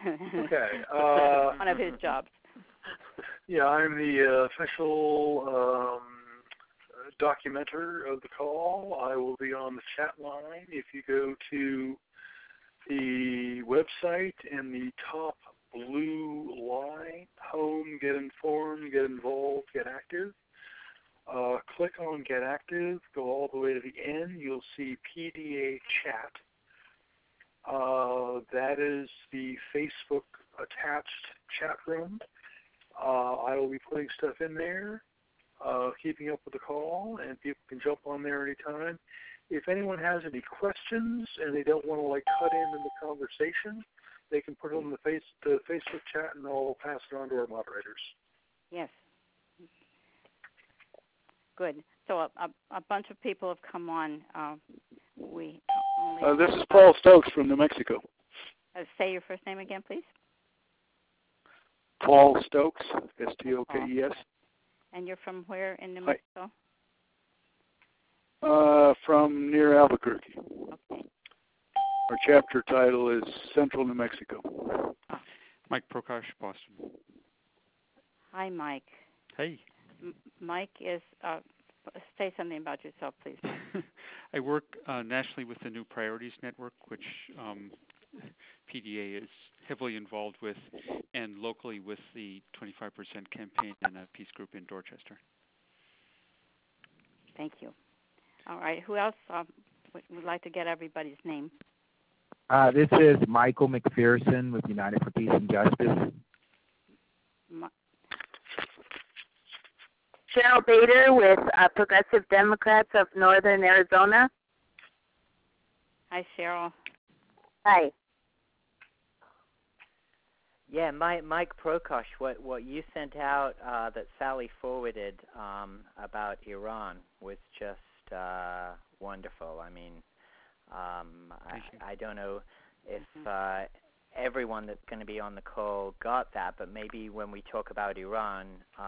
Okay. One of his jobs. Yeah, I'm the official documenter of the call. I will be on the chat line. If you go to the website in the top blue line, home, get informed, get involved, get active. Click on Get Active, go all the way to the end. You'll see PDA Chat. That is the Facebook attached chat room. I will be putting stuff in there, keeping up with the call, and people can jump on there anytime. If anyone has any questions and they don't want to cut in the conversation, they can put it on the Facebook chat, and I'll pass it on to our moderators. Yes. Good. So a bunch of people have come on. This is Paul Stokes from New Mexico. Say your first name again, please. Paul Stokes, S-T-O-K-E-S. And you're from where in New Mexico? From near Albuquerque. Okay. Our chapter title is Central New Mexico. Mike Prokosh, Boston. Hi, Mike. Hey. Mike is, say something about yourself, please. I work nationally with the New Priorities Network, which PDA is heavily involved with, and locally with the 25% campaign and a peace group in Dorchester. Thank you. All right. Who else would like to get everybody's name? This is Michael McPherson with United for Peace and Justice. Cheryl Bader with Progressive Democrats of Northern Arizona. Hi, Cheryl. Hi. Yeah, Mike Prokosh, what you sent out that Sally forwarded about Iran was just wonderful. I mean, I don't know if everyone that's going to be on the call got that, but maybe when we talk about Iran,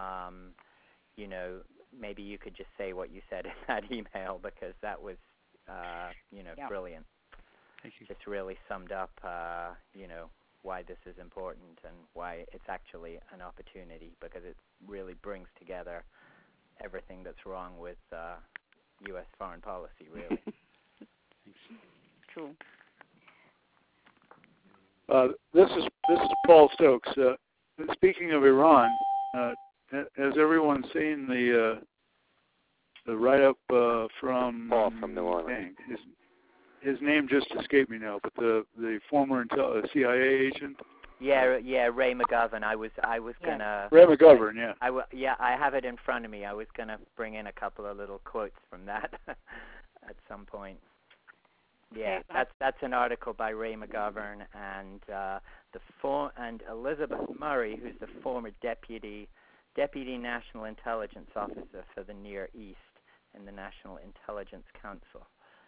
maybe you could just say what you said in that email, because that was, brilliant. Thank you. Just really summed up, why this is important and why it's actually an opportunity, because it really brings together everything that's wrong with U.S. foreign policy, really. Thanks. True. This is Paul Stokes. Speaking of Iran, has everyone seen the write-up from Paul from New Orleans? His name just escaped me now, but the former CIA agent. Yeah, Ray McGovern. I was gonna. Ray McGovern, yeah. I have it in front of me. I was gonna bring in a couple of little quotes from that at some point. Yeah, that's an article by Ray McGovern and and Elizabeth Murray, who's the former deputy National Intelligence Officer for the Near East in the National Intelligence Council.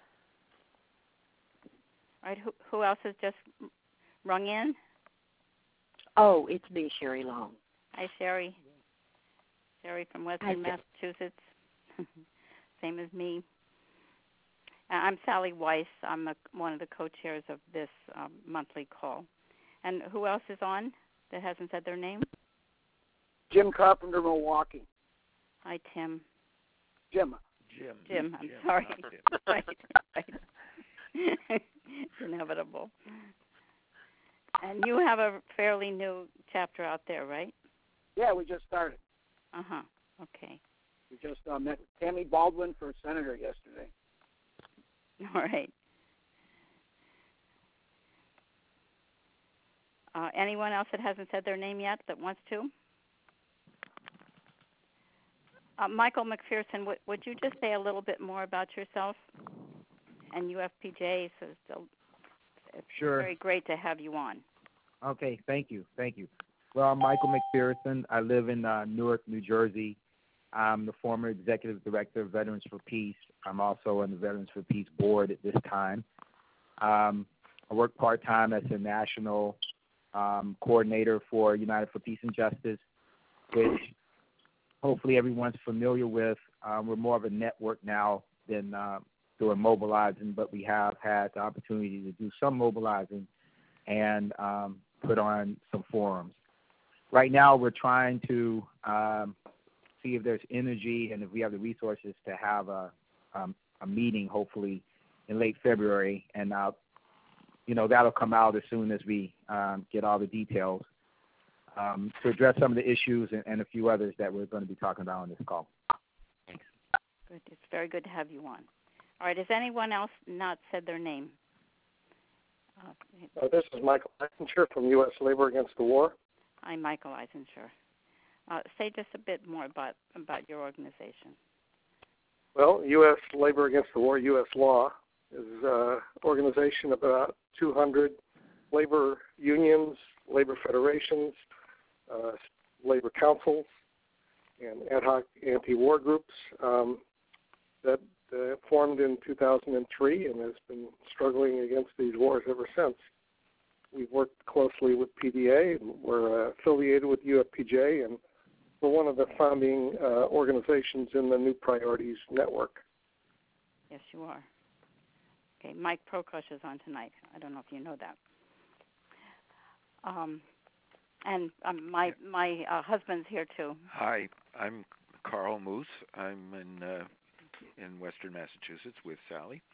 All right, who else has just rung in? Oh, it's me, Sherry Long. Hi, Sherry. Sherry from Western Massachusetts. Same as me. I'm Sally Weiss. I'm one of the co-chairs of this monthly call. And who else is on that hasn't said their name? Jim Carpenter, Milwaukee. Hi, Tim. Jim, I'm sorry. Right. It's inevitable. And you have a fairly new chapter out there, right? Yeah, we just started. Uh-huh. Okay. We just met Tammy Baldwin for senator yesterday. All right. Anyone else that hasn't said their name yet that wants to? Michael McPherson, would you just say a little bit more about yourself and UFPJ? So it's Sure. Very great to have you on. Okay, thank you. Well, I'm Michael McPherson. I live in Newark, New Jersey. I'm the former executive director of Veterans for Peace. I'm also on the Veterans for Peace board at this time. I work part-time as a national coordinator for United for Peace and Justice, which hopefully everyone's familiar with. We're more of a network now than doing mobilizing, but we have had the opportunity to do some mobilizing. And put on some forums. Right now, we're trying to see if there's energy and if we have the resources to have a meeting, hopefully, in late February, and that'll come out as soon as we get all the details to address some of the issues and a few others that we're going to be talking about on this call. Thanks. Good. It's very good to have you on. All right. Has anyone else not said their name? This is Michael Eisenshire from U.S. Labor Against the War. I'm Michael Eisenshire. Say just a bit more about your organization. Well, U.S. Labor Against the War, U.S. Law, is an organization of about 200 labor unions, labor federations, labor councils, and ad hoc anti-war groups that formed in 2003 and has been struggling against these wars ever since. We've worked closely with PDA, and we're affiliated with UFPJ, and we're one of the founding organizations in the New Priorities Network. Yes, you are. Okay, Mike Prokosh is on tonight. I don't know if you know that. And my husband's here too. Hi, I'm Carl Moose. I'm in Western Massachusetts with Sally.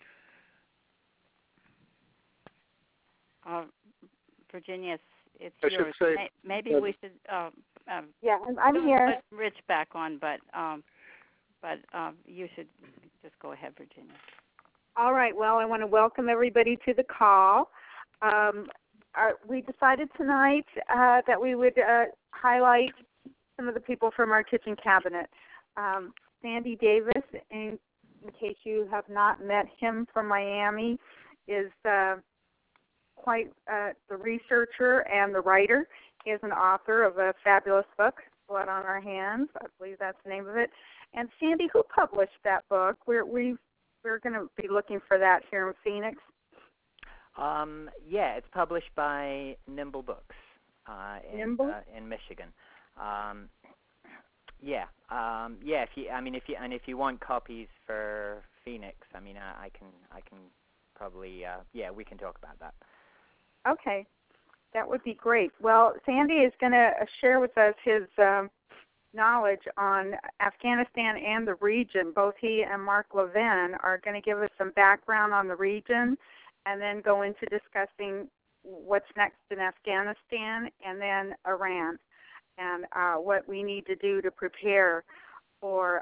Virginia, it's I yours. should say, maybe we should. Yeah, I'm here. Put Rich back on, but you should just go ahead, Virginia. All right. Well, I want to welcome everybody to the call. We decided tonight that we would highlight some of the people from our kitchen cabinet. Sandy Davis, in case you have not met him from Miami, is quite the researcher and the writer. He is an author of a fabulous book, Blood on Our Hands. I believe that's the name of it. And Sandy, who published that book? We're going to be looking for that here in Phoenix. Yeah, it's published by Nimble Books in Michigan. If you want copies for Phoenix, I can probably we can talk about that. Okay, that would be great. Well, Sandy is going to share with us his knowledge on Afghanistan and the region. Both he and Mark Levin are going to give us some background on the region and then go into discussing what's next in Afghanistan and then Iran and what we need to do to prepare for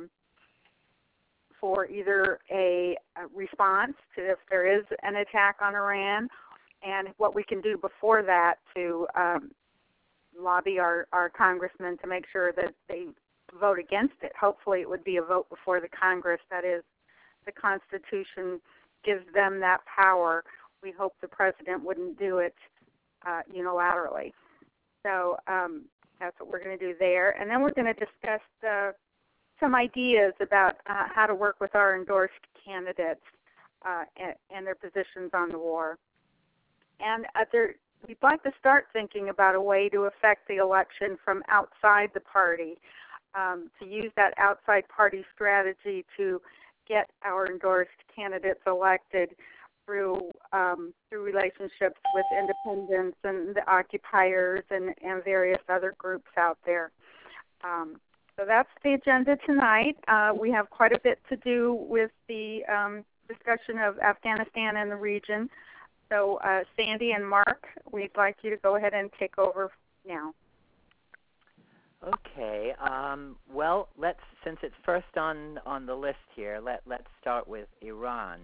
either a response to if there is an attack on Iran and what we can do before that to lobby our congressmen to make sure that they vote against it. Hopefully it would be a vote before the Congress. That is, the Constitution gives them that power. We hope the president wouldn't do it unilaterally. So that's what we're going to do there. And then we're going to discuss some ideas about how to work with our endorsed candidates and their positions on the war. And we'd like to start thinking about a way to affect the election from outside the party, to use that outside party strategy to get our endorsed candidates elected through relationships with independents and the occupiers and various other groups out there. So that's the agenda tonight. We have quite a bit to do with the discussion of Afghanistan and the region. So Sandy and Mark, we'd like you to go ahead and take over now. Okay. Well, since it's first on the list here, let's start with Iran.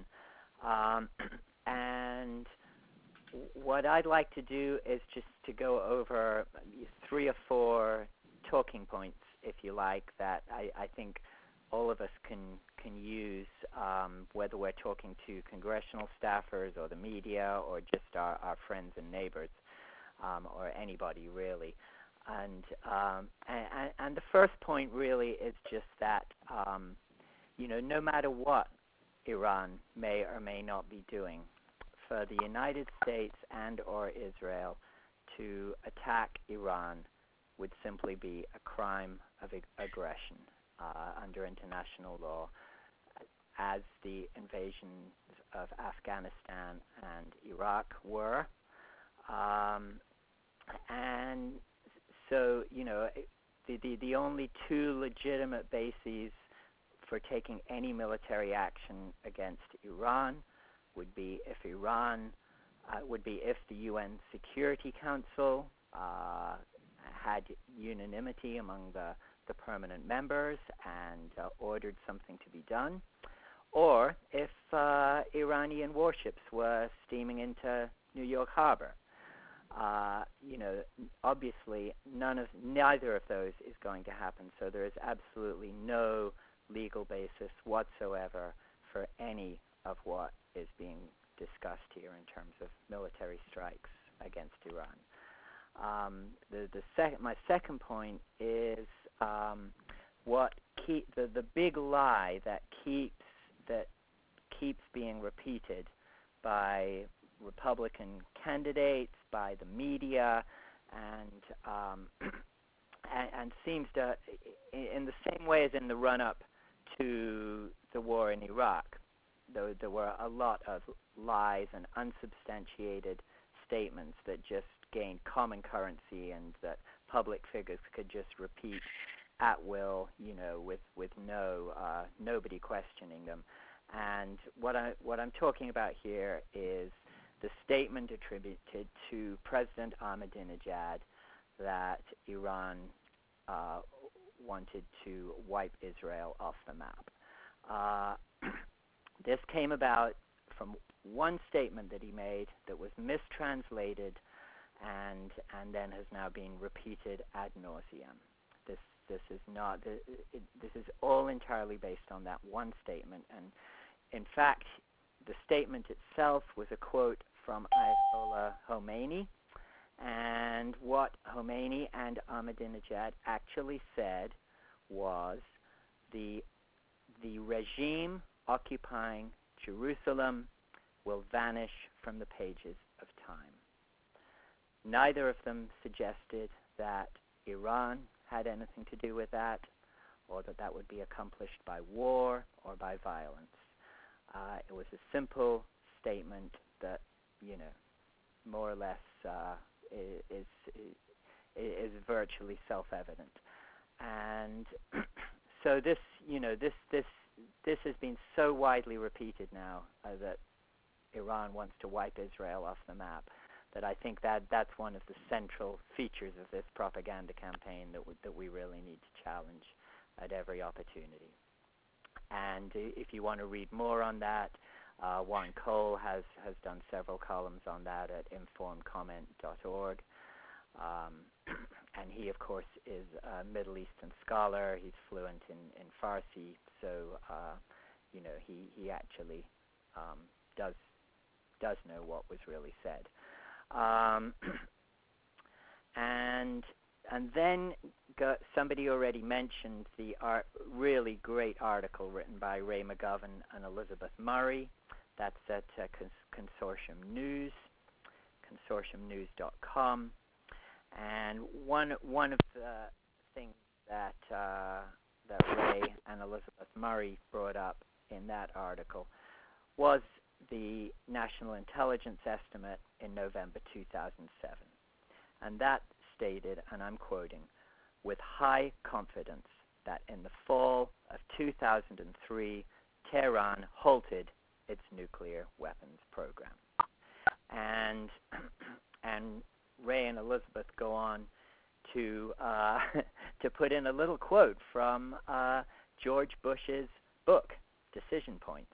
And what I'd like to do is just to go over 3 or 4 talking points, if you like, that I think all of us can use, whether we're talking to congressional staffers or the media or just our friends and neighbors, or anybody really. And the first point really is just that, no matter what Iran may or may not be doing, for the United States and or Israel to attack Iran would simply be a crime of aggression under international law, as the invasions of Afghanistan and Iraq were. and so, the only two legitimate bases for taking any military action against Iran would be if the UN Security Council had unanimity among the permanent members and ordered something to be done, or if Iranian warships were steaming into New York Harbor. Obviously, neither of those is going to happen. So there is absolutely no legal basis whatsoever for any of what is being discussed here in terms of military strikes against Iran. My second point is the big lie that keeps being repeated by Republican candidates, by the media, and seems to, in the same way as in the run-up to the war in Iraq, though there were a lot of lies and unsubstantiated statements that just gained common currency and that public figures could just repeat at will, with nobody questioning them. And what I'm talking about here is the statement attributed to President Ahmadinejad that Iran wanted to wipe Israel off the map. This came about from one statement that he made that was mistranslated and then has now been repeated ad nauseum. This is all entirely based on that one statement, and in fact, the statement itself was a quote from Ayatollah Khomeini, and what Khomeini and Ahmadinejad actually said was the regime occupying Jerusalem will vanish from the pages of time. Neither of them suggested that Iran had anything to do with that, or that would be accomplished by war or by violence. It was a simple statement that, more or less is virtually self-evident. And so this has been so widely repeated now that Iran wants to wipe Israel off the map, that I think that's one of the central features of this propaganda campaign that we really need to challenge at every opportunity. And if you want to read more on that, Warren Cole has done several columns on that at informedcomment.org. And he, of course, is a Middle Eastern scholar. He's fluent in Farsi, so he actually does know what was really said. And then somebody already mentioned the really great article written by Ray McGovern and Elizabeth Murray. That's at Consortium News, consortiumnews.com. And one of the things that Ray and Elizabeth Murray brought up in that article was the National Intelligence Estimate in November 2007. And that stated, and I'm quoting, with high confidence that in the fall of 2003, Tehran halted its nuclear weapons program. And Ray and Elizabeth go on to put in a little quote from George Bush's book, Decision Points.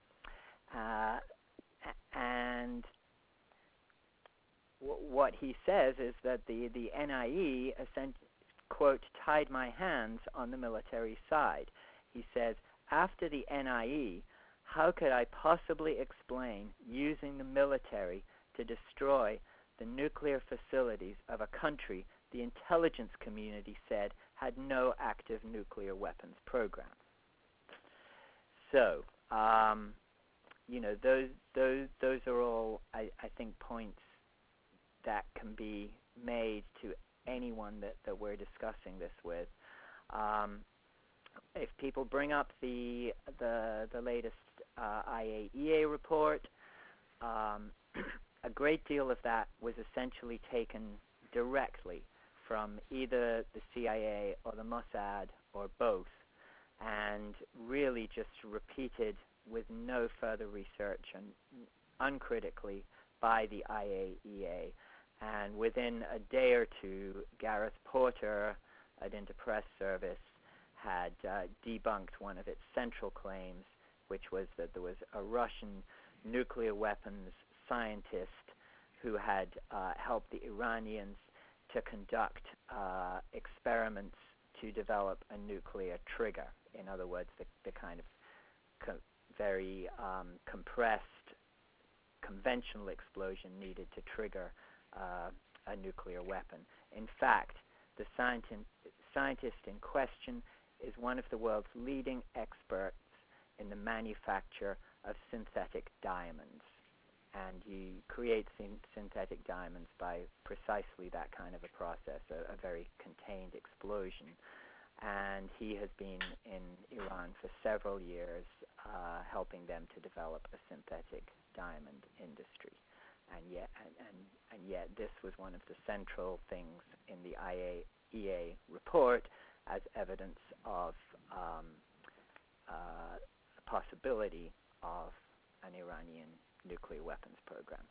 And what he says is that the NIE, quote, tied my hands on the military side. He says, after the NIE, how could I possibly explain using the military to destroy the nuclear facilities of a country the intelligence community said had no active nuclear weapons program? So, those are all, I think, points that can be made to anyone that we're discussing this with. If people bring up the latest IAEA report, a great deal of that was essentially taken directly from either the CIA or the Mossad or both, and really just repeated with no further research and uncritically by the IAEA. And within a day or two, Gareth Porter at Interpress Service had debunked one of its central claims, which was that there was a Russian nuclear weapons scientist who had helped the Iranians to conduct experiments to develop a nuclear trigger. In other words, the kind of very compressed conventional explosion needed to trigger a nuclear weapon. In fact, the scientist in question is one of the world's leading experts in the manufacture of synthetic diamonds. And you create synthetic diamonds by precisely that kind of a process, a very contained explosion. And he has been in Iran for several years, helping them to develop a synthetic diamond industry. And yet this was one of the central things in the IAEA report as evidence of a possibility of an Iranian nuclear weapons program.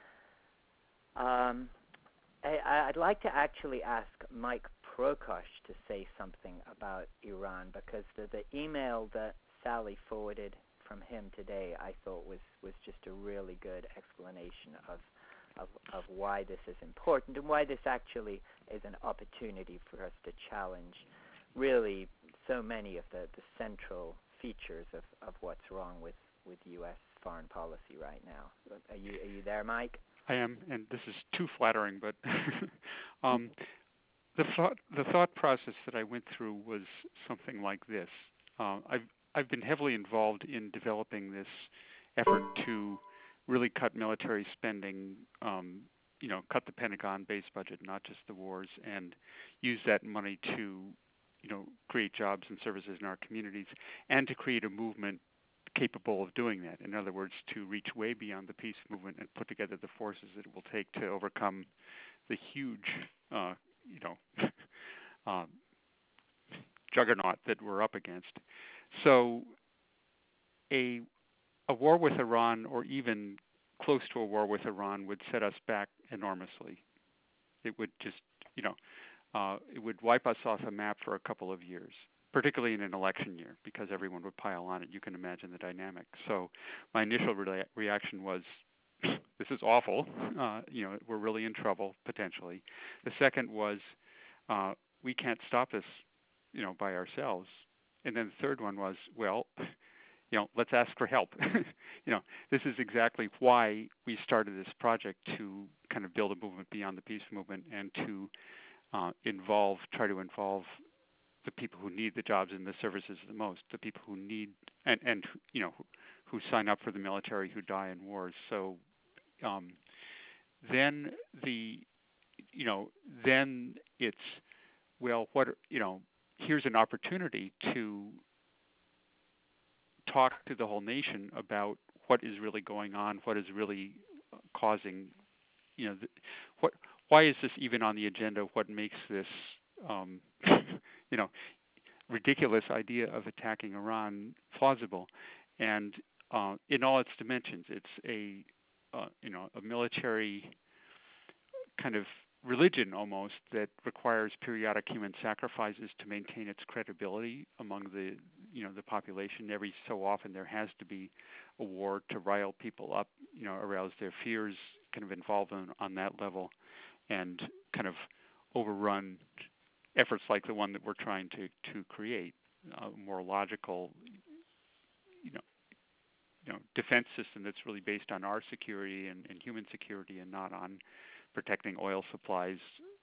I'd like to actually ask Mike Prokosh to say something about Iran, because the email that Sally forwarded from him today, I thought was just a really good explanation of why this is important and why this actually is an opportunity for us to challenge really so many of the central features of what's wrong with U.S. foreign policy right now. Are you there, Mike? I am, and this is too flattering, but the thought process that I went through was something like this. I've been heavily involved in developing this effort to really cut military spending, cut the Pentagon base budget, not just the wars, and use that money to, create jobs and services in our communities, and to create a movement capable of doing that. In other words, to reach way beyond the peace movement and put together the forces that it will take to overcome the huge, juggernaut that we're up against. So a war with Iran, or even close to a war with Iran, would set us back enormously. It would just, it would wipe us off the map for a couple of years, particularly in an election year, because everyone would pile on it. You can imagine the dynamic. So my initial reaction was, this is awful. We're really in trouble, potentially. The second was, we can't stop this, by ourselves. And then the third one was, well, let's ask for help. This is exactly why we started this project, to kind of build a movement beyond the peace movement, and to try to involve the people who need the jobs and the services the most, the people who need and who sign up for the military, who die in wars. So then then it's, well, here's an opportunity to talk to the whole nation about what is really going on, what is really causing, why is this even on the agenda? What makes this, ridiculous idea of attacking Iran plausible? And in all its dimensions, it's a military kind of religion almost, that requires periodic human sacrifices to maintain its credibility among the population. Every so often there has to be a war to rile people up, arouse their fears, kind of involve them on that level, and kind of overrun efforts like the one that we're trying to create, a more logical, defense system that's really based on our security and human security, and not on protecting oil supplies,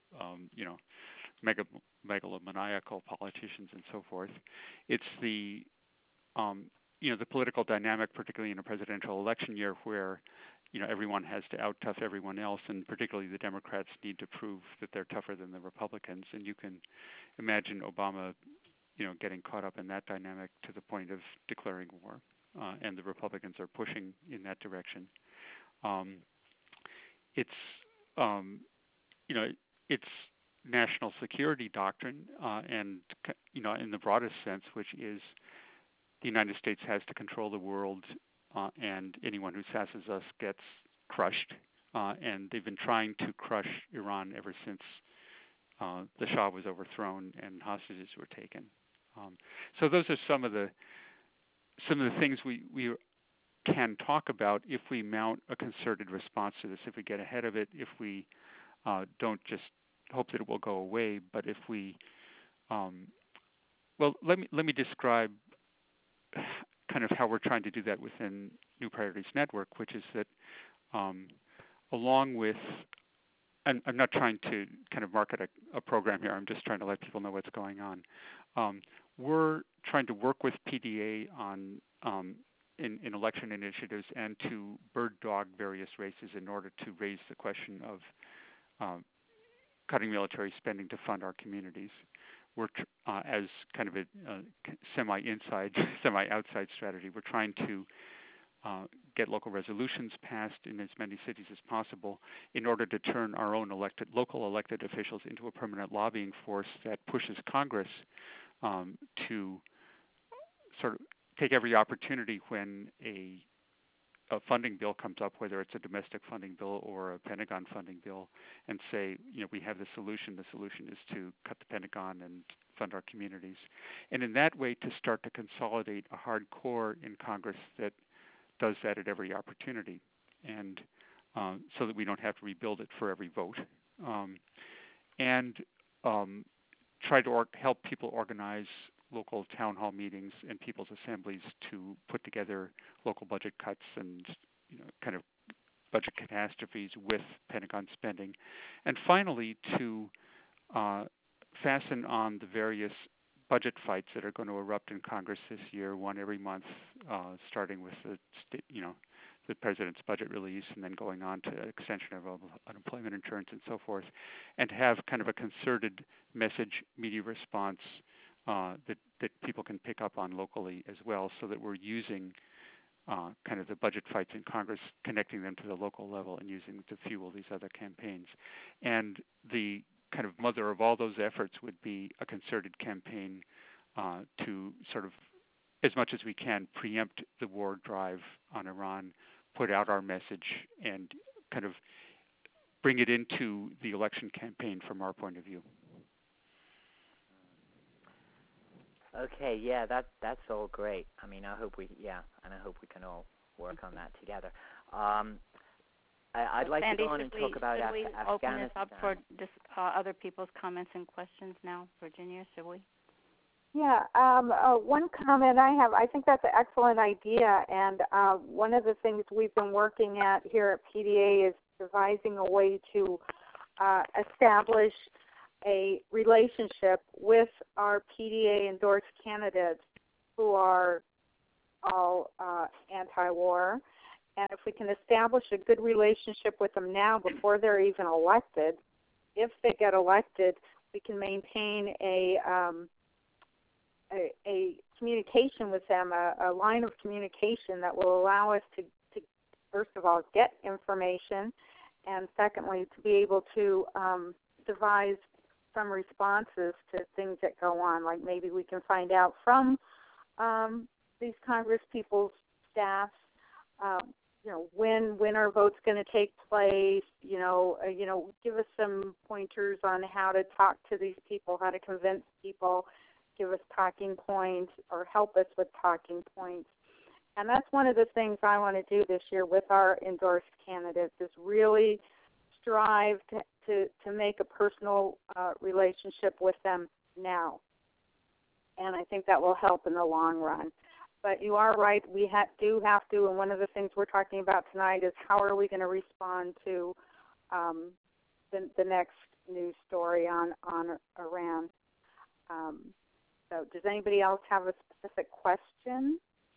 megalomaniacal politicians and so forth. It's the the political dynamic, particularly in a presidential election year, where everyone has to out-tough everyone else, and particularly the Democrats need to prove that they're tougher than the Republicans. And you can imagine Obama, getting caught up in that dynamic to the point of declaring war, and the Republicans are pushing in that direction. It's its national security doctrine, and in the broadest sense, which is the United States has to control the world, and anyone who sasses us gets crushed. And they've been trying to crush Iran ever since the Shah was overthrown and hostages were taken. So those are some of the things we can talk about if we mount a concerted response to this. If we get ahead of it, if we don't just hope that it will go away, but if we, let me describe kind of how we're trying to do that within New Priorities Network, which is that along with, and I'm not trying to kind of market a program here, I'm just trying to let people know what's going on. We're trying to work with PDA on in election initiatives and to bird dog various races in order to raise the question of cutting military spending to fund our communities. We're as kind of a semi-inside, semi-outside strategy. We're trying to get local resolutions passed in as many cities as possible in order to turn our own local elected officials into a permanent lobbying force that pushes Congress to sort of take every opportunity when a funding bill comes up, whether it's a domestic funding bill or a Pentagon funding bill, and say, we have the solution. The solution is to cut the Pentagon and fund our communities. And in that way, to start to consolidate a hard core in Congress that does that at every opportunity, and so that we don't have to rebuild it for every vote. And try to help people organize local town hall meetings and people's assemblies to put together local budget cuts and kind of budget catastrophes with Pentagon spending. And finally, to fasten on the various budget fights that are going to erupt in Congress this year, one every month, starting with the president's budget release and then going on to extension of unemployment insurance and so forth, and have kind of a concerted message media response that people can pick up on locally as well, so that we're using kind of the budget fights in Congress, connecting them to the local level and using them to fuel these other campaigns. And the kind of mother of all those efforts would be a concerted campaign to sort of, as much as we can, preempt the war drive on Iran, put out our message, and kind of bring it into the election campaign from our point of view. Okay, yeah, that's all great. I mean, I hope we can all work on that together. I'd like Sandy, to go on and talk about Afghanistan. Should we open this up for other people's comments and questions now? Virginia, should we? Yeah, one comment I have, I think that's an excellent idea, and one of the things we've been working at here at PDA is devising a way to establish a relationship with our PDA-endorsed candidates who are all anti-war. And if we can establish a good relationship with them now before they're even elected, if they get elected, we can maintain a communication with them, a line of communication that will allow us to first of all, get information, and secondly, to be able to devise some responses to things that go on. Like maybe we can find out from these Congress people's staffs, when are votes going to take place? Give us some pointers on how to talk to these people, how to convince people. Give us talking points or help us with talking points. And that's one of the things I want to do this year with our endorsed candidates is really strive to make a personal relationship with them now. And I think that will help in the long run. But you are right, we do have to, and one of the things we're talking about tonight is how are we going to respond to the next news story on Iran. So does anybody else have a specific question?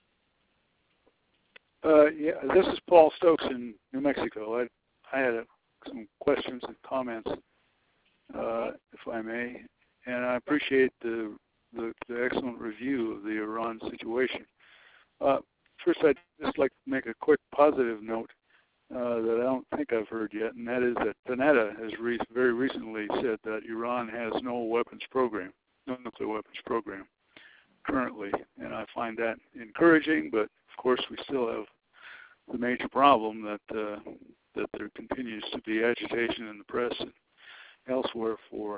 Yeah, this is Paul Stokes in New Mexico. I had some questions and comments, if I may, and I appreciate the excellent review of the Iran situation. First, I'd just like to make a quick positive note. that I don't think I've heard yet, and that is that Panetta has very recently said that Iran has no nuclear weapons program currently, and I find that encouraging. But of course, we still have the major problem that there continues to be agitation in the press and elsewhere for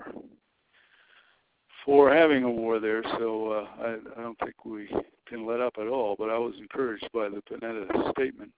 having a war there. So I don't think we can let up at all. But I was encouraged by the Panetta statement.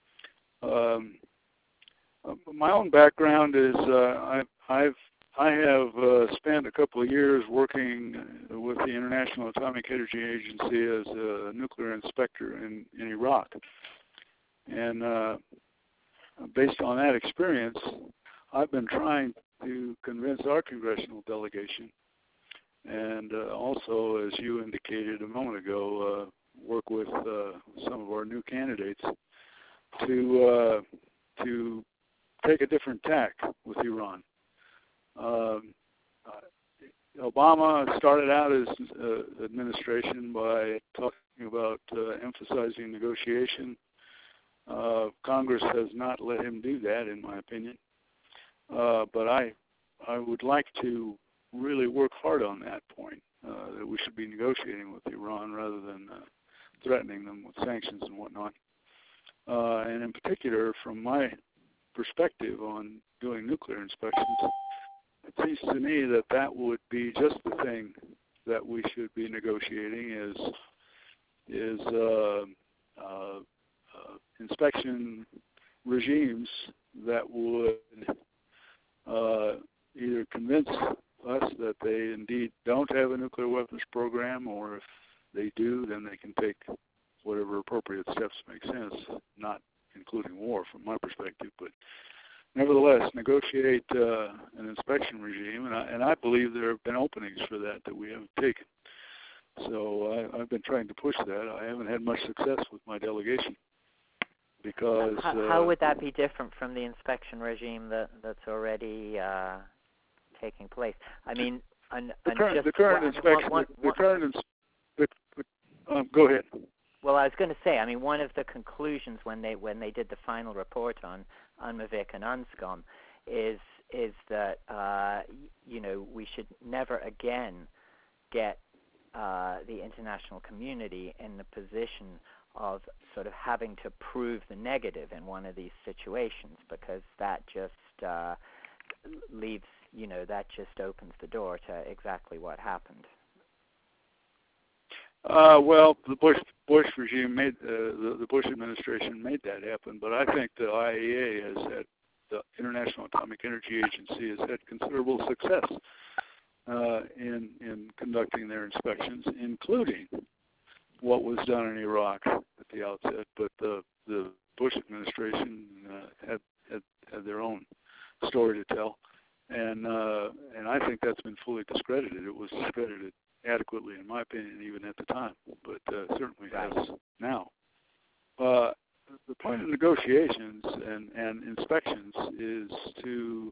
My own background is I have spent a couple of years working with the International Atomic Energy Agency as a nuclear inspector in Iraq. And based on that experience, I've been trying to convince our congressional delegation, and also, as you indicated a moment ago, work with some of our new candidates to take a different tack with Iran. Obama started out his administration by talking about emphasizing negotiation. Congress has not let him do that, in my opinion. But I would like to really work hard on that point, that we should be negotiating with Iran rather than threatening them with sanctions and whatnot. And in particular, from my perspective on doing nuclear inspections, it seems to me that would be just the thing that we should be negotiating is inspection regimes that would either convince us that they indeed don't have a nuclear weapons program, or if they do, then they can take whatever appropriate steps make sense, not including war from my perspective, but nevertheless negotiate an inspection regime, and I believe there have been openings for that we haven't taken. So I've been trying to push that. I haven't had much success with my delegation because... How would that be different from the inspection regime that's already taking place? I mean, go ahead. Well, I was going to say, I mean, one of the conclusions when they did the final report on UNMAVIC and UNSCOM is that we should never again get the international community in the position of sort of having to prove the negative in one of these situations, because that just leaves, that just opens the door to exactly what happened. Well, the Bush regime made the Bush administration made that happen, but I think the IAEA the International Atomic Energy Agency, has had considerable success in conducting their inspections, including what was done in Iraq at the outset. But the Bush administration had their own story to tell, and I think that's been fully discredited. It was discredited adequately, in my opinion, even at the time, but certainly has now. The point of negotiations and inspections is to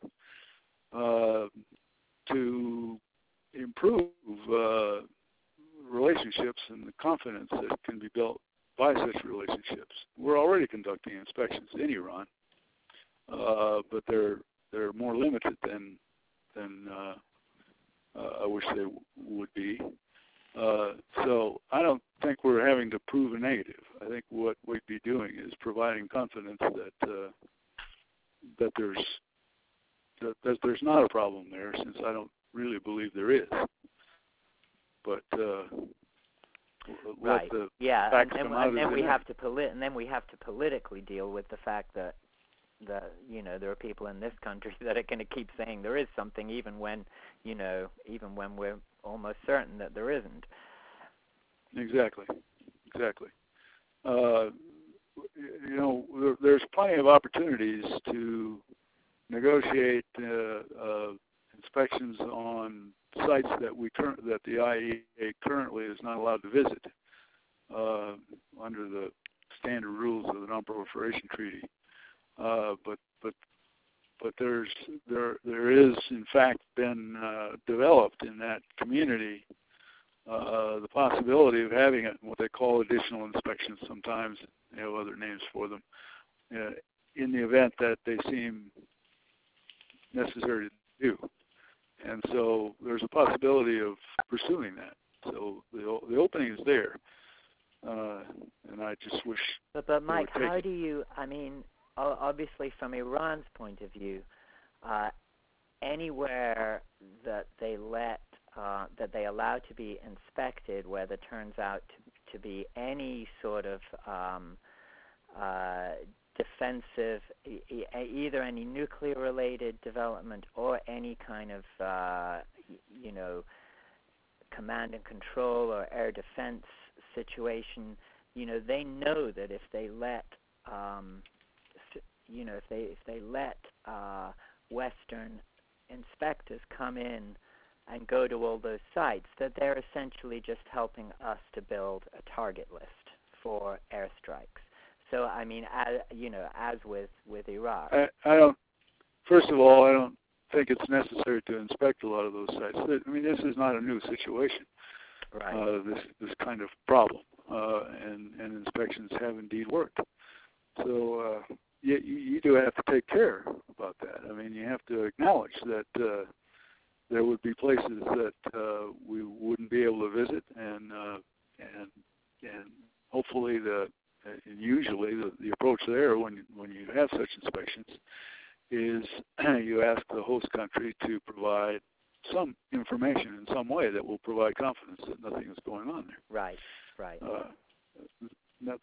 improve relationships and the confidence that can be built by such relationships. We're already conducting inspections in Iran, but they're more limited than I wish they would be. So I don't think we're having to prove a negative. I think what we'd be doing is providing confidence that there's not a problem there, since I don't really believe there is. But right, yeah, and then we have to politically deal with the fact that there are people in this country that are going to keep saying there is something, even when we're almost certain that there isn't. Exactly. There's plenty of opportunities to negotiate inspections on sites that the IAEA currently is not allowed to visit under the standard rules of the Non-Proliferation Treaty. But there is in fact been developed in that community the possibility of having what they call additional inspections. Sometimes they have other names for them in the event that they seem necessary to do. And so there's a possibility of pursuing that. So the opening is there, and I just wish. But Mike, how do you? I mean, obviously from Iran's point of view, anywhere that they allow to be inspected, where there turns out to be any sort of defensive, either any nuclear-related development or any kind of, command and control or air defense situation, they know that if they let, if they let Western inspectors come in and go to all those sites, that they're essentially just helping us to build a target list for airstrikes. So, I mean, as with Iraq. I don't. First of all, I don't think it's necessary to inspect a lot of those sites. I mean, this is not a new situation. Right. This kind of problem, and inspections have indeed worked. So you do have to take care about that. I mean, you have to acknowledge that there would be places that we wouldn't be able to visit, and hopefully and usually the approach there when you have such inspections is you ask the host country to provide some information in some way that will provide confidence that nothing is going on there. Right. That's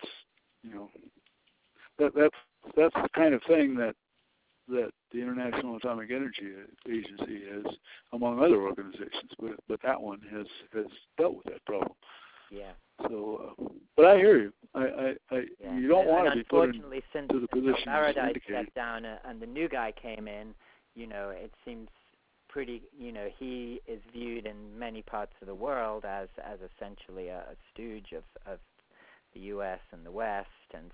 that's the kind of thing that the International Atomic Energy Agency has, among other organizations, but that one has dealt with that problem. Yeah. So, but I hear you. You don't want to be put into the position Paradise that's indicated. stepped down and the new guy came in, it seems pretty, he is viewed in many parts of the world as essentially a stooge of the U.S. and the West, and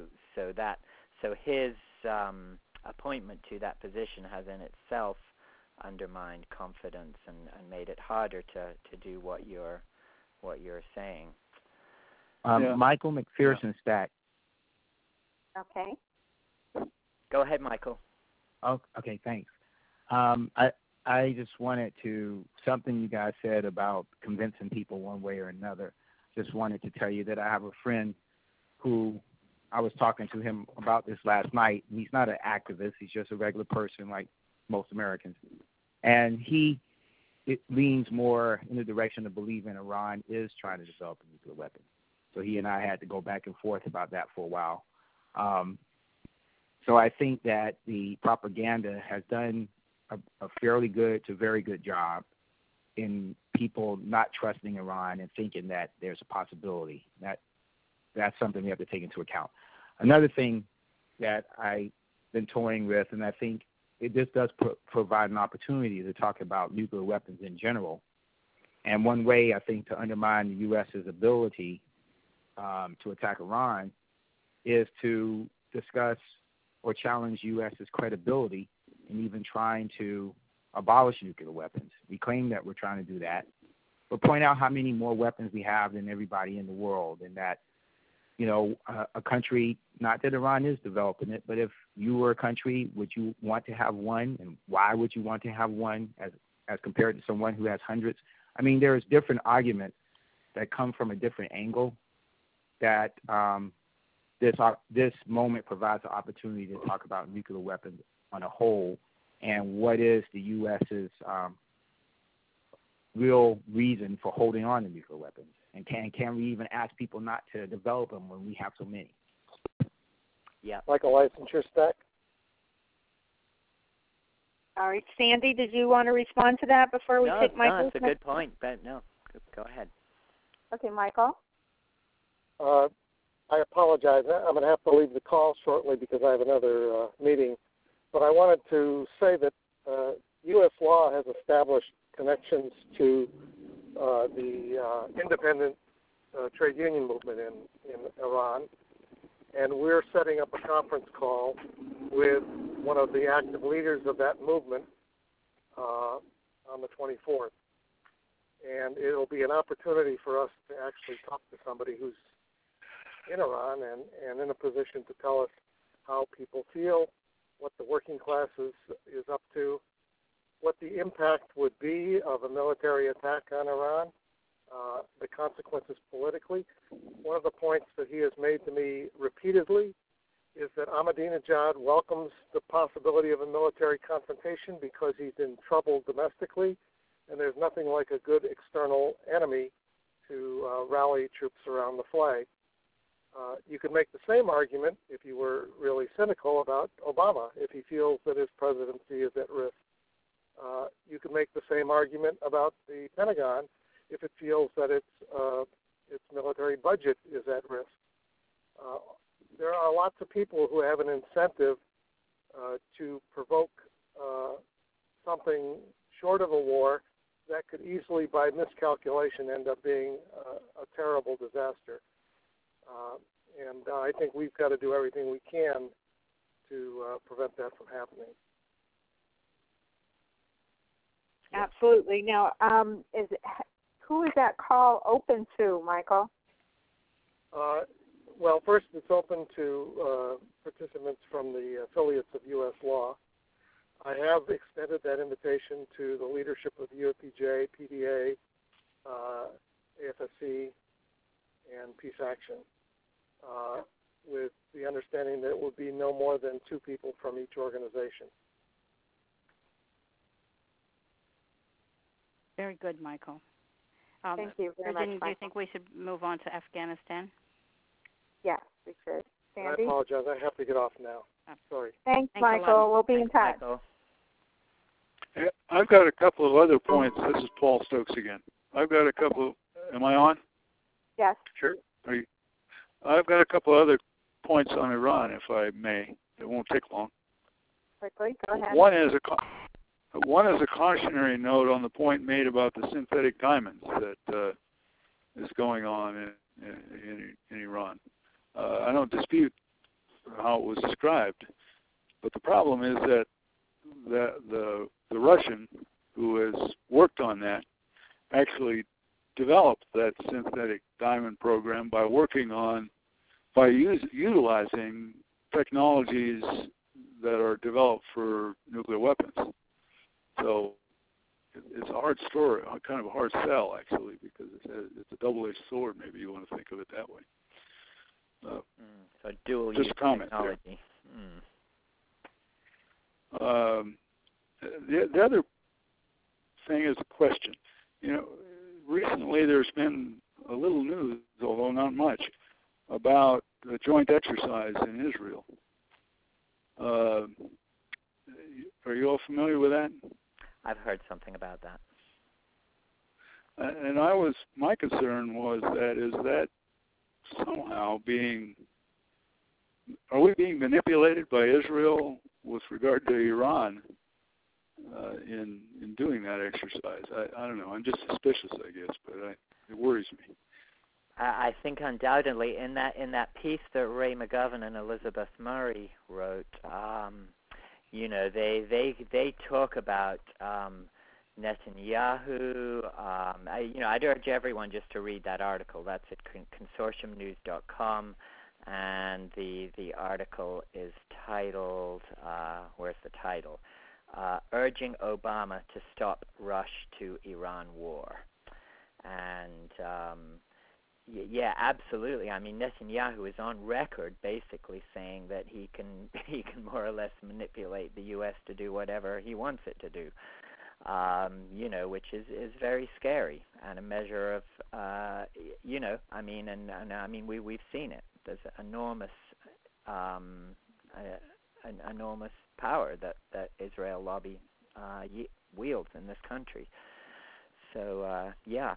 so his appointment to that position has in itself undermined confidence and made it harder to do what you're saying. Michael McPherson Stack. Okay. Go ahead, Michael. Oh, okay, thanks. I just wanted to, something you guys said about convincing people one way or another, just wanted to tell you that I have a friend who I was talking to him about this last night. He's not an activist. He's just a regular person like most Americans. And it leans more in the direction of believing Iran is trying to develop a nuclear weapon. So he and I had to go back and forth about that for a while. So I think that the propaganda has done a fairly good to very good job in people not trusting Iran and thinking that there's a possibility. That's something we have to take into account. Another thing that I've been toying with, and I think this does provide an opportunity to talk about nuclear weapons in general. And one way, I think, to undermine the U.S.'s ability to attack Iran is to discuss or challenge U.S.'s credibility in even trying to abolish nuclear weapons. We claim that we're trying to do that, but point out how many more weapons we have than everybody in the world, and that, a country, not that Iran is developing it, but if you were a country, would you want to have one, and why would you want to have one as compared to someone who has hundreds? I mean, there's different arguments that come from a different angle that this moment provides an opportunity to talk about nuclear weapons on a whole, and what is the U.S.'s real reason for holding on to nuclear weapons, and can we even ask people not to develop them when we have so many? Yeah. Michael Licensure Stack. All right, Sandy, did you want to respond to that before we take Michael? No, it's a good point, but no, go ahead. Okay, Michael. I apologize. I'm going to have to leave the call shortly because I have another meeting. But I wanted to say that U.S. law has established connections to the independent trade union movement in Iran. And we're setting up a conference call with one of the active leaders of that movement on the 24th. And it'll be an opportunity for us to actually talk to somebody who's in Iran and in a position to tell us how people feel, what the working class is up to, what the impact would be of a military attack on Iran, the consequences politically. One of the points that he has made to me repeatedly is that Ahmadinejad welcomes the possibility of a military confrontation because he's in trouble domestically, and there's nothing like a good external enemy to rally troops around the flag. You could make the same argument, if you were really cynical, about Obama, if he feels that his presidency is at risk. You could make the same argument about the Pentagon if it feels that its military budget is at risk. There are lots of people who have an incentive to provoke something short of a war that could easily, by miscalculation, end up being a terrible disaster. And I think we've got to do everything we can to prevent that from happening. Absolutely. Now, who is that call open to, Michael? Well, first, it's open to participants from the affiliates of U.S. Law. I have extended that invitation to the leadership of UAPJ, PDA, AFSC, and Peace Action, with the understanding that it would be no more than 2 people from each organization. Very good, Michael. Thank you very much, Virginia, Michael. do you think we should move on to Afghanistan? Yes, we should. Sandy? I apologize. I have to get off now. Sorry. Thanks, Michael. We'll be in touch. Michael. I've got a couple of other points. This is Paul Stokes again. I've got a couple. Am I on? Yes. Sure. I've got a couple other points on Iran, if I may. It won't take long. Quickly, go ahead. One is a cautionary note on the point made about the synthetic diamonds that is going on in Iran. I don't dispute how it was described, but the problem is that the Russian who has worked on that actually developed that synthetic diamond program by utilizing technologies that are developed for nuclear weapons. So it's a hard story, kind of a hard sell actually, because it's a double-edged sword. Maybe you want to think of it that way. So dual just use a comment technology. The other thing is a question. Recently there's been a little news, although not much, about the joint exercise in Israel. Are you all familiar with that? I've heard something about that. And my concern was is that somehow are we being manipulated by Israel with regard to Iran in doing that exercise? I don't know. I'm just suspicious, I guess, but it worries me. I think undoubtedly in that piece that Ray McGovern and Elizabeth Murray wrote, they talk about Netanyahu. I'd urge everyone just to read that article. That's at consortiumnews.com, and the article is titled, where's the title? Urging Obama to Stop Rush to Iran War. And yeah, absolutely. I mean, Netanyahu is on record basically saying that he can more or less manipulate the U.S. to do whatever he wants it to do. Which is very scary and a measure of, we've seen it. There's enormous power that Israel lobby wields in this country. So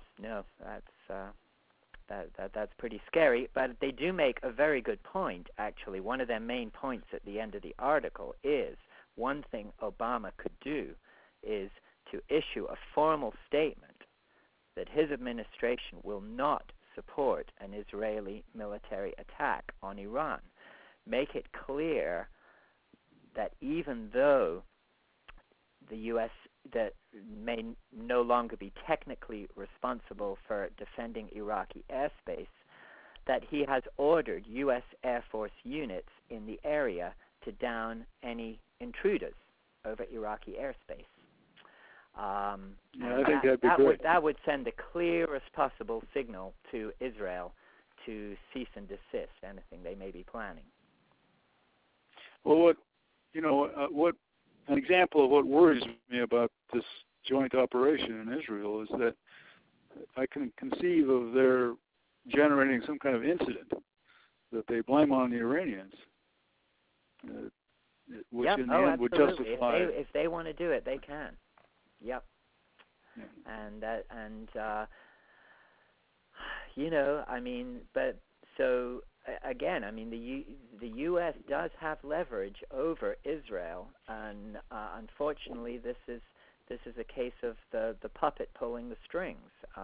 that's pretty scary. But they do make a very good point. Actually, one of their main points at the end of the article is one thing Obama could do is to issue a formal statement that his administration will not support an Israeli military attack on Iran. Make it clear that even though the U.S. that may no longer be technically responsible for defending Iraqi airspace, that he has ordered U.S. Air Force units in the area to down any intruders over Iraqi airspace. I think that'd be great. That would send the clearest possible signal to Israel to cease and desist anything they may be planning. Well, what an example of what worries me about this joint operation in Israel is that I can conceive of their generating some kind of incident that they blame on the Iranians, which in the end would justify. If they want to do it, they can. Yep. Yeah. But so again, the U.S. does have leverage over Israel, and unfortunately, this is a case of the puppet pulling the strings.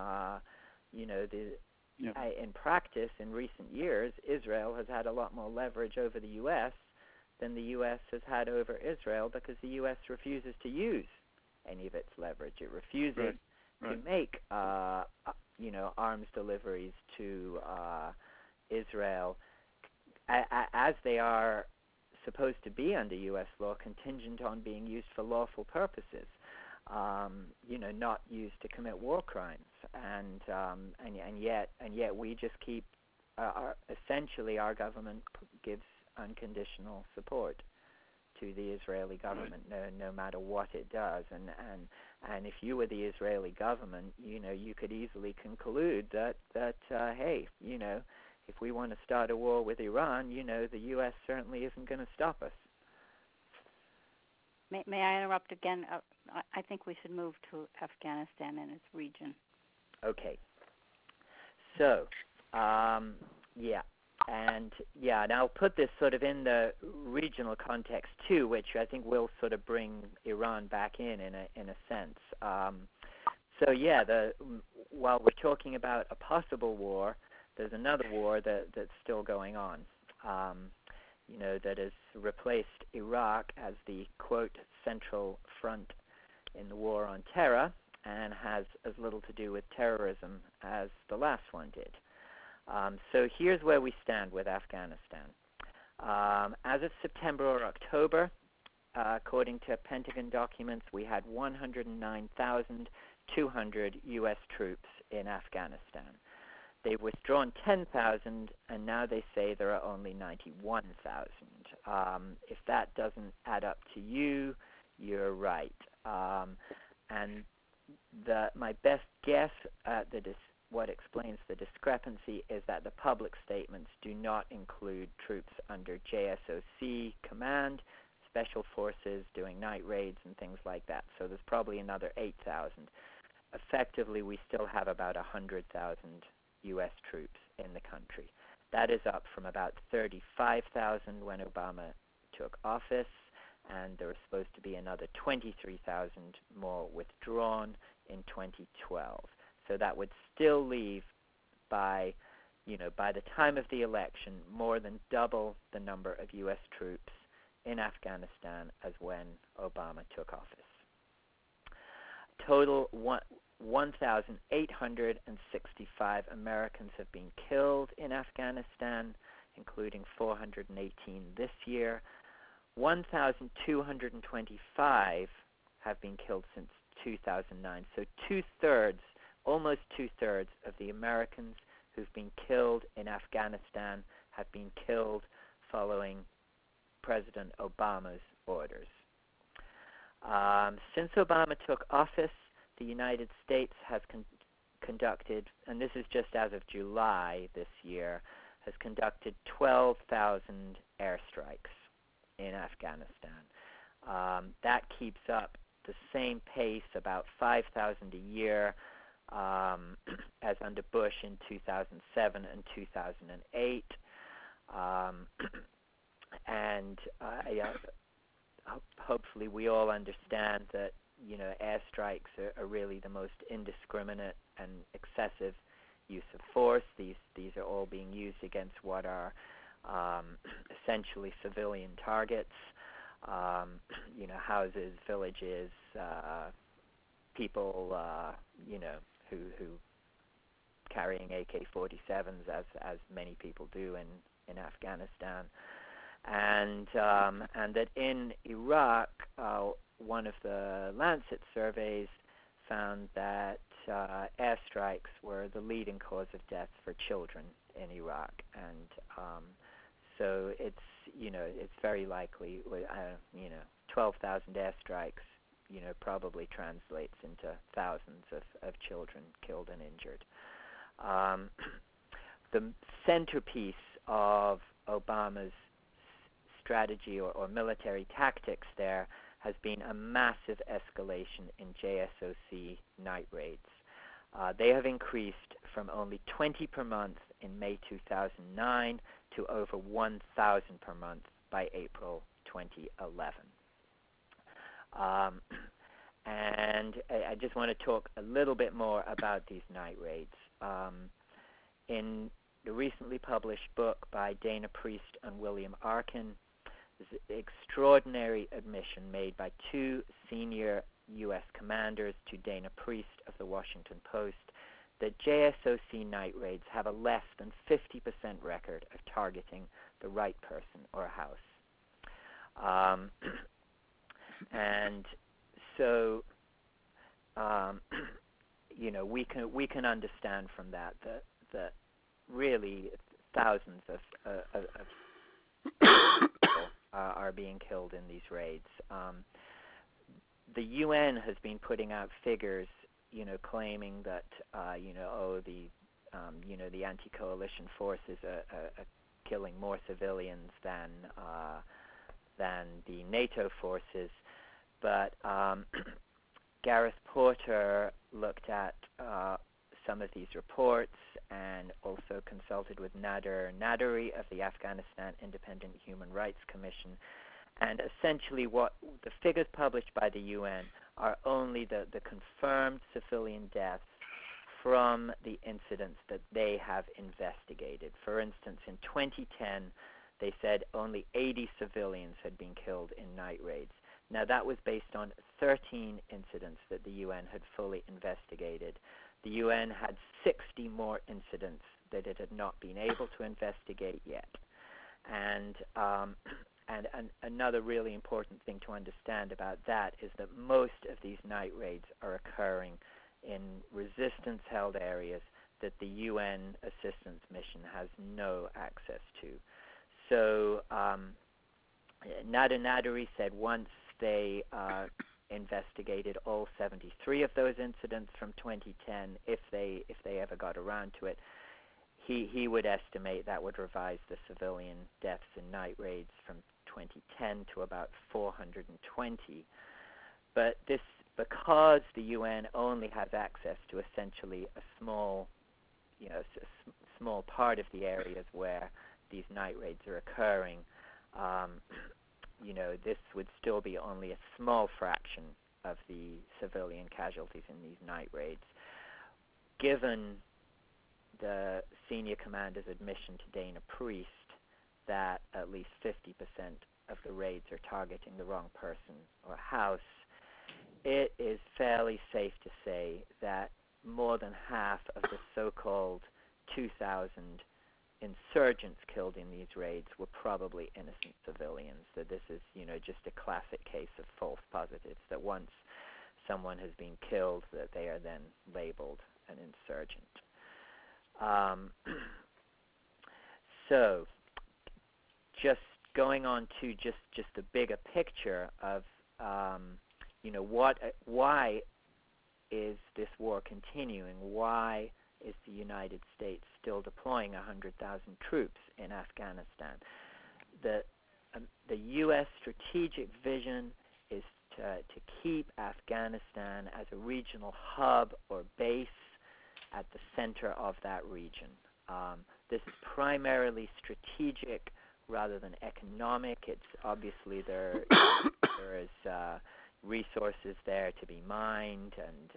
In practice, in recent years, Israel has had a lot more leverage over the U.S. than the U.S. has had over Israel, because the U.S. refuses to use any of its leverage. It refuses to make arms deliveries to Israel as they are supposed to be under U.S. law, contingent on being used for lawful purposes, not used to commit war crimes. And yet we just keep essentially our government gives unconditional support to the Israeli government, no matter what it does. And if you were the Israeli government, you could easily conclude that hey, if we want to start a war with Iran, the U.S. certainly isn't going to stop us. May I interrupt again? I think we should move to Afghanistan and its region. Okay. So, and I'll put this sort of in the regional context too, which I think will sort of bring Iran back in a sense. While we're talking about a possible war, there's another war that's still going on. That has replaced Iraq as the, quote, central front in the war on terror, and has as little to do with terrorism as the last one did. So here's where we stand with Afghanistan. As of September or October, according to Pentagon documents, we had 109,200 U.S. troops in Afghanistan. They've withdrawn 10,000, and now they say there are only 91,000. If that doesn't add up to you, you're right. And my best guess at what explains the discrepancy is that the public statements do not include troops under JSOC command, special forces doing night raids and things like that. So there's probably another 8,000. Effectively, we still have about 100,000 U.S. troops in the country. That is up from about 35,000 when Obama took office, and there was supposed to be another 23,000 more withdrawn in 2012. So that would still leave by the time of the election more than double the number of U.S. troops in Afghanistan as when Obama took office. Total 1,865 Americans have been killed in Afghanistan, including 418 this year. 1,225 have been killed since 2009. So almost two-thirds of the Americans who've been killed in Afghanistan have been killed following President Obama's orders. Since Obama took office, the United States has conducted, and this is just as of July this year, has conducted 12,000 airstrikes in Afghanistan. That keeps up the same pace, about 5,000 a year, as under Bush in 2007 and 2008. Hopefully we all understand that airstrikes are really the most indiscriminate and excessive use of force. These are all being used against what are essentially civilian targets, houses, villages, people, who carrying AK-47s, as many people do in Afghanistan, and that in Iraq, one of the Lancet surveys found that airstrikes were the leading cause of death for children in Iraq, and so it's very likely 12,000 airstrikes probably translates into thousands of children killed and injured. The centerpiece of Obama's strategy or military tactics there has been a massive escalation in JSOC night raids. They have increased from only 20 per month in May 2009 to over 1,000 per month by April 2011. And I just want to talk a little bit more about these night raids. In the recently published book by Dana Priest and William Arkin, there's an extraordinary admission made by two senior U.S. commanders to Dana Priest of the Washington Post that JSOC night raids have a less than 50% record of targeting the right person or house. And so, we can understand from that really thousands of people are being killed in these raids. The UN has been putting out figures, claiming that the anti-coalition forces are killing more civilians than the NATO forces, but Gareth Porter looked at some of these reports and also consulted with Nader Naderi of the Afghanistan Independent Human Rights Commission. And essentially what the figures published by the UN are only the confirmed civilian deaths from the incidents that they have investigated. For instance, in 2010, they said only 80 civilians had been killed in night raids. Now, that was based on 13 incidents that the UN had fully investigated. The UN had 60 more incidents that it had not been able to investigate yet. And another really important thing to understand about that is that most of these night raids are occurring in resistance-held areas that the UN assistance mission has no access to. So Nader Naderi said once they investigated all 73 of those incidents from 2010, if they ever got around to it, he would estimate that would revise the civilian deaths in night raids from 2010 to about 420. But this, because the UN only has access to essentially a small part of the areas where these night raids are occurring, this would still be only a small fraction of the civilian casualties in these night raids. Given the senior commander's admission to Dana Priest that at least 50% of the raids are targeting the wrong person or house, it is fairly safe to say that more than half of the so-called 2,000 insurgents killed in these raids were probably innocent civilians. So this is, just a classic case of false positives, that once someone has been killed, that they are then labeled an insurgent. So just going on to just the bigger picture of, why is this war continuing? Why is the United States still deploying 100,000 troops in Afghanistan? The U.S. strategic vision is to keep Afghanistan as a regional hub or base at the center of that region. This is primarily strategic rather than economic. It's obviously there is resources there to be mined, and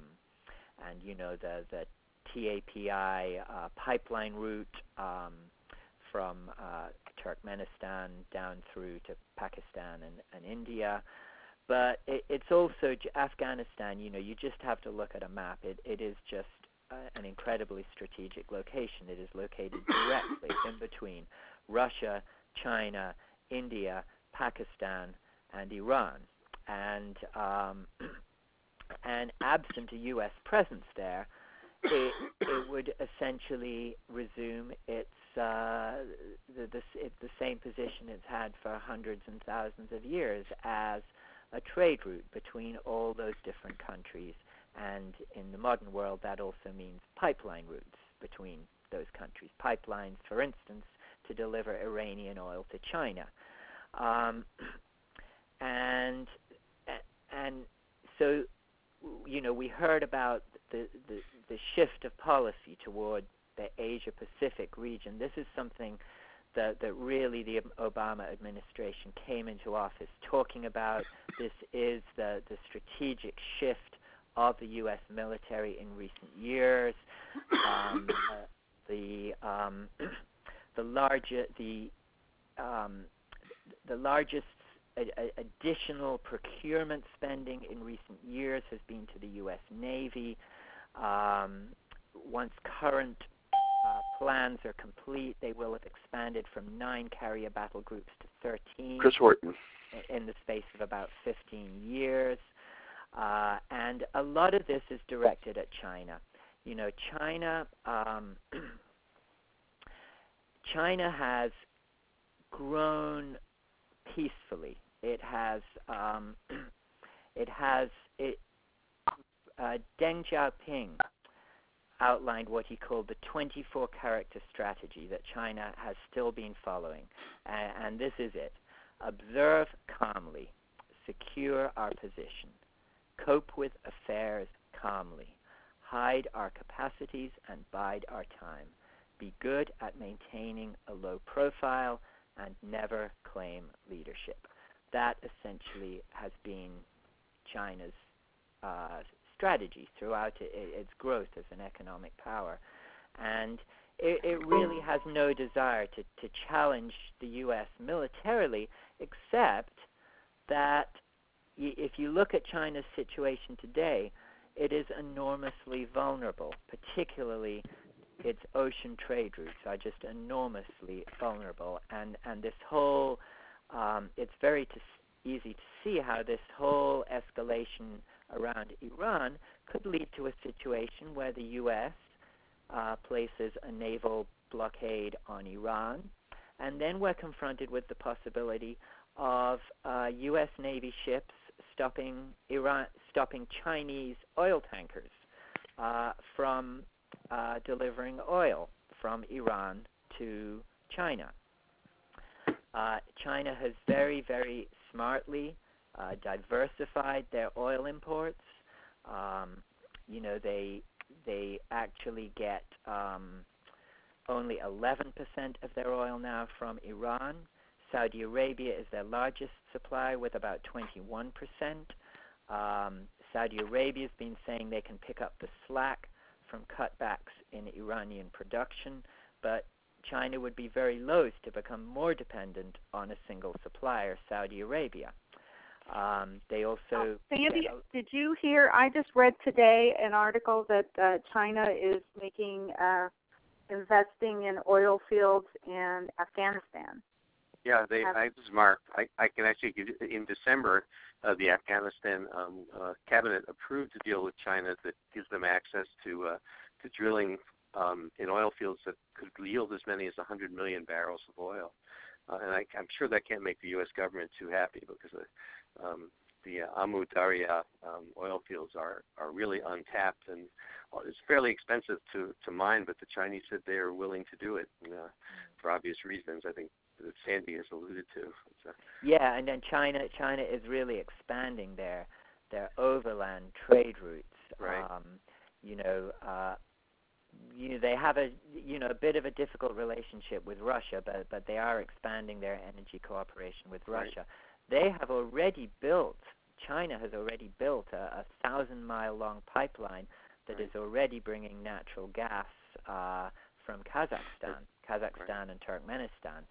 the TAPI pipeline route from Turkmenistan down through to Pakistan and India. But it's also Afghanistan, you just have to look at a map. It is just an incredibly strategic location. It is located directly in between Russia, China, India, Pakistan, and Iran. And absent a U.S. presence there, it would essentially resume its the same position it's had for hundreds and thousands of years as a trade route between all those different countries. And in the modern world, that also means pipeline routes between those countries. Pipelines, for instance, to deliver Iranian oil to China. And so, we heard about the shift of policy toward the Asia-Pacific region. This is something that really the Obama administration came into office talking about. This is the strategic shift of the U.S. military in recent years. The largest additional procurement spending in recent years has been to the U.S. Navy. Once current plans are complete, they will have expanded from 9 carrier battle groups to 13 Chris Horton. In the space of about 15 years. And a lot of this is directed at China. China has grown peacefully. Deng Xiaoping outlined what he called the 24-character strategy that China has still been following. And this is it. Observe calmly. Secure our position. Cope with affairs calmly. Hide our capacities and bide our time. Be good at maintaining a low profile and never claim leadership. That essentially has been China's strategy throughout its growth as an economic power. And it really has no desire to challenge the U.S. militarily, except that if you look at China's situation today, it is enormously vulnerable, particularly its ocean trade routes are just enormously vulnerable. And this whole, it's very easy to see how this whole escalation around Iran could lead to a situation where the U.S. Places a naval blockade on Iran, and then we're confronted with the possibility of U.S. Navy ships stopping Chinese oil tankers from delivering oil from Iran to China. China has very, very smartly diversified their oil imports. They actually get only 11% of their oil now from Iran. Saudi Arabia is their largest supplier with about 21%. Saudi Arabia has been saying they can pick up the slack from cutbacks in Iranian production, but China would be very loath to become more dependent on a single supplier, Saudi Arabia. They also... Sandy, did you hear, I just read today an article that China is investing in oil fields in Afghanistan. Yeah, this is Mark. I can actually give you, in December, the Afghanistan cabinet approved a deal with China that gives them access to drilling in oil fields that could yield as many as 100 million barrels of oil. And I'm sure that can't make the U.S. government too happy, because the Amu Darya oil fields are really untapped, and it's fairly expensive to mine, but the Chinese said they are willing to do it for obvious reasons, I think, that Sandy has alluded to. Yeah, and then China is really expanding their overland trade routes. Right. They have a bit of a difficult relationship with Russia, but they are expanding their energy cooperation with Russia. Right. China has already built a 1,000-mile-long pipeline that is already bringing natural gas from Kazakhstan and Turkmenistan.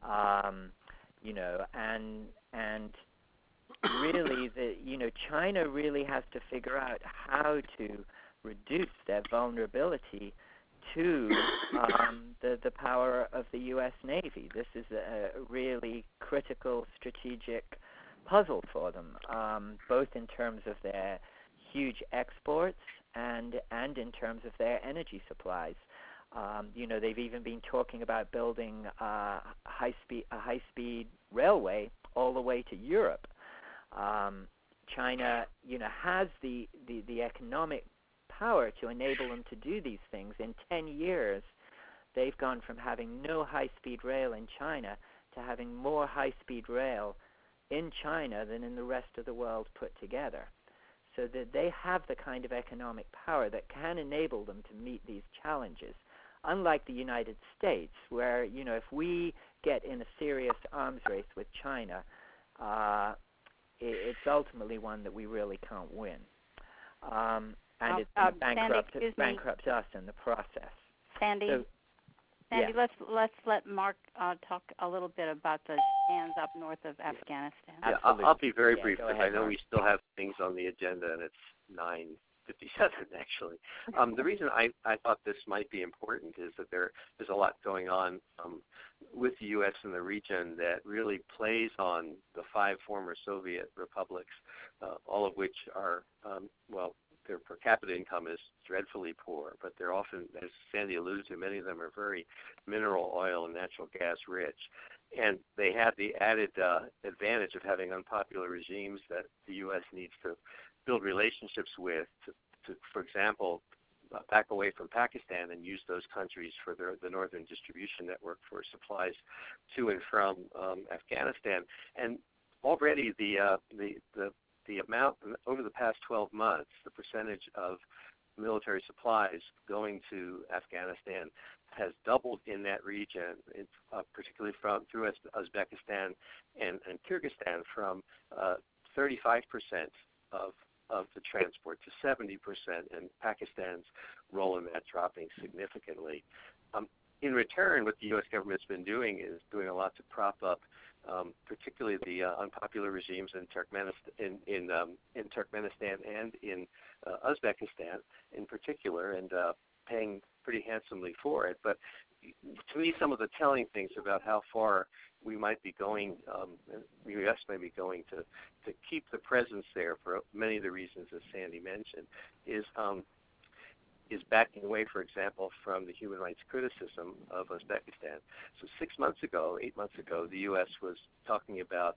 And really, China really has to figure out how to reduce their vulnerability to the power of the U.S. Navy. This is a really critical strategic puzzle for them, both in terms of their huge exports and in terms of their energy supplies. They've even been talking about building a high-speed railway all the way to Europe. China, has the economic power to enable them to do these things. In 10 years, they've gone from having no high-speed rail in China to having more high-speed rail in China than in the rest of the world put together. So that they have the kind of economic power that can enable them to meet these challenges. Unlike the United States, where, if we get in a serious arms race with China, it's ultimately one that we really can't win. And it bankrupts us in the process. Sandy, yeah. let's let Mark talk a little bit about the stands up north of Afghanistan. Yeah, I'll be very brief because I know we still have things on the agenda, and it's 9:57 actually. The reason I thought this might be important is that there's a lot going on with the U.S. in the region that really plays on the 5 former Soviet republics, all of which are, their per capita income is dreadfully poor, but they're often, as Sandy alluded to, many of them are very mineral, oil, and natural gas rich. And they have the added advantage of having unpopular regimes that the U.S. needs to build relationships with to for example, back away from Pakistan and use those countries for the northern distribution network for supplies to and from Afghanistan. And already the amount over the past 12 months, the percentage of military supplies going to Afghanistan has doubled in that region, particularly through Uzbekistan and Kyrgyzstan, from 35% of the transport to 70%, and Pakistan's role in that dropping significantly. In return, what the U.S. government's been doing is doing a lot to prop up particularly the unpopular regimes in Turkmenistan and in Uzbekistan in particular, and paying pretty handsomely for it. But to me, some of the telling things about how far we might be going, the U.S. may be going to keep the presence there for many of the reasons that Sandy mentioned, is backing away, for example, from the human rights criticism of Uzbekistan. So 8 months ago, the U.S. was talking about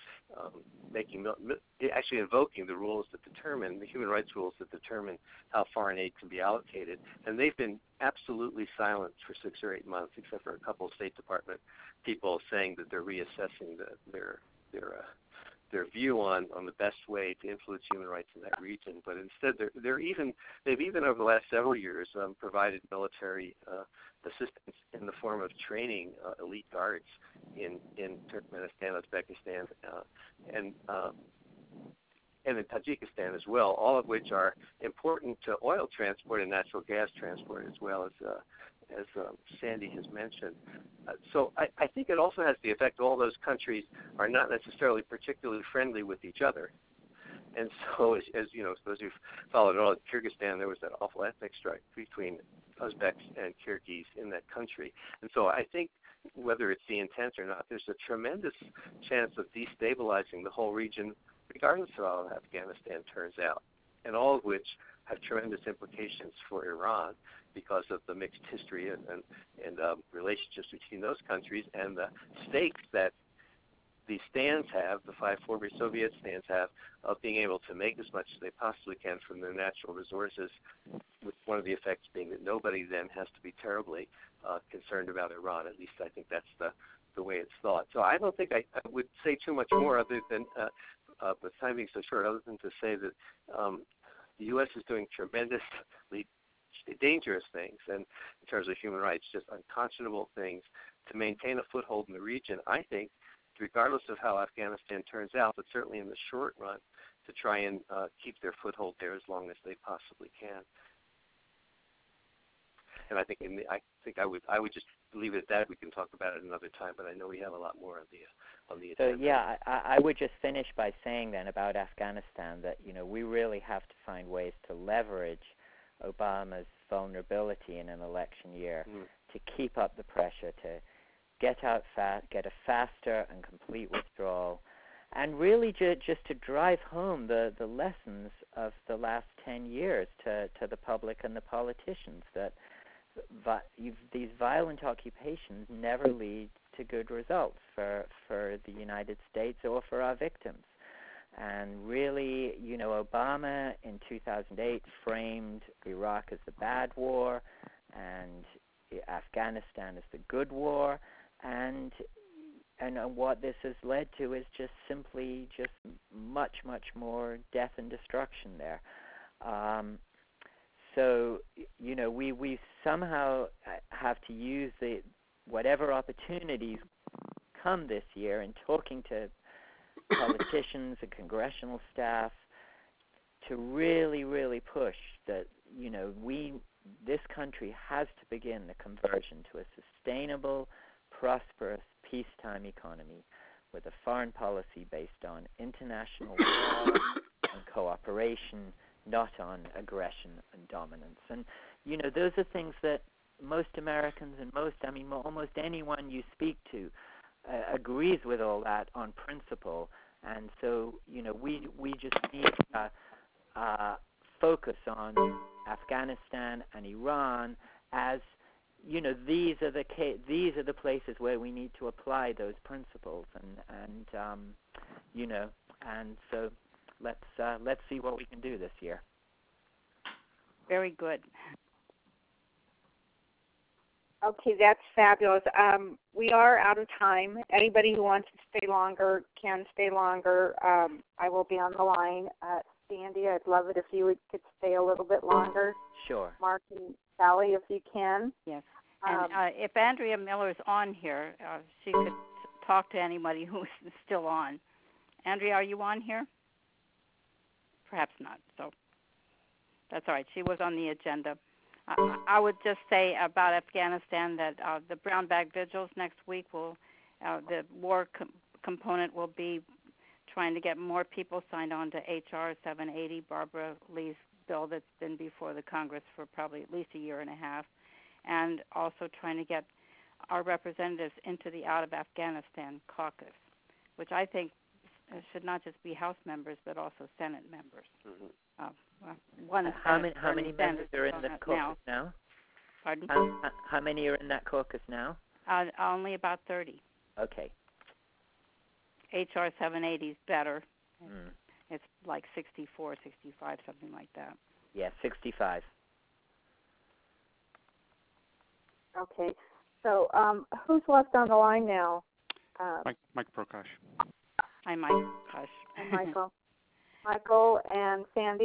actually invoking the rules that determine, the human rights rules that determine how foreign aid can be allocated. And they've been absolutely silent for 6 or 8 months, except for a couple of State Department people saying that they're reassessing their view on the best way to influence human rights in that region. But instead, they've even over the last several years provided military assistance in the form of training elite guards in Turkmenistan, Uzbekistan, and in Tajikistan as well, all of which are important to oil transport and natural gas transport, as well as Sandy has mentioned. So I think it also has the effect all those countries are not necessarily particularly friendly with each other. And so, as you know, those who've followed it all, in Kyrgyzstan, there was that awful ethnic strife between Uzbeks and Kyrgyz in that country. And so I think, whether it's the intent or not, there's a tremendous chance of destabilizing the whole region, regardless of how Afghanistan turns out, and all of which have tremendous implications for Iran because of the mixed history and relationships between those countries, and the stakes that the stands have, the 5 former Soviet stands have, of being able to make as much as they possibly can from their natural resources, with one of the effects being that nobody then has to be terribly concerned about Iran. At least I think that's the way it's thought. So I don't think I would say too much more other than, with time being so short, other than to say that the U.S. is doing tremendously dangerous things, and in terms of human rights, just unconscionable things to maintain a foothold in the region, I think, regardless of how Afghanistan turns out, but certainly in the short run, to try and keep their foothold there as long as they possibly can. And I think I would just leave it at that. We can talk about it another time, but I know we have a lot more on the agenda. So yeah, I would just finish by saying then about Afghanistan that we really have to find ways to leverage Obama's vulnerability in an election year, to keep up the pressure, to get out fast, get a faster and complete withdrawal, and really just to drive home the lessons of the last 10 years to the public and the politicians, that these violent occupations never lead to good results for the United States or for our victims. And really, Obama in 2008 framed Iraq as the bad war and Afghanistan as the good war, and what this has led to is just much more death and destruction there. So we somehow have to use whatever opportunities come this year in talking to politicians and congressional staff to really push that this country has to begin the conversion to a sustainable, prosperous, peacetime economy with a foreign policy based on international law and cooperation, not on aggression and dominance. And those are things that most Americans and almost anyone you speak to agrees with all that on principle. And so we just need to focus on Afghanistan and Iran as these are the places where we need to apply those principles, and so let's see what we can do this year. Very good. Okay, that's fabulous. We are out of time. Anybody who wants to stay longer can stay longer. I will be on the line. Sandy, I'd love it if you could stay a little bit longer. Sure. Mark and Sally, if you can. Yes. And if Andrea Miller's on here, she could talk to anybody who's still on. Andrea, are you on here? Perhaps not. So that's all right. She was on the agenda. I would just say about Afghanistan that the brown bag vigils next week the war component will be trying to get more people signed on to H.R. 780, Barbara Lee's bill that's been before the Congress for probably at least a year and a half, and also trying to get our representatives into the Out of Afghanistan caucus, which I think should not just be House members but also Senate members. How many members are in the caucus now? Pardon? How many are in that caucus now? Only about 30. Okay. H.R. 780 is better. It's like 64, 65, something like that. Yeah, 65. Okay. So who's left on the line now? Mike Prokash. Hi, Mike. Hi, Michael. Michael and Sandy.